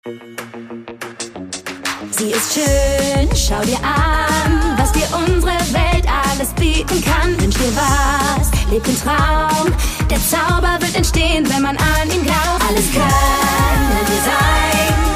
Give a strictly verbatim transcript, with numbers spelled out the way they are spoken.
Sie ist schön, schau dir an, was dir unsere Welt alles bieten kann. Wünsch dir was, leb den Traum, der Zauber wird entstehen, wenn man an ihn glaubt. Alles kann dir sein.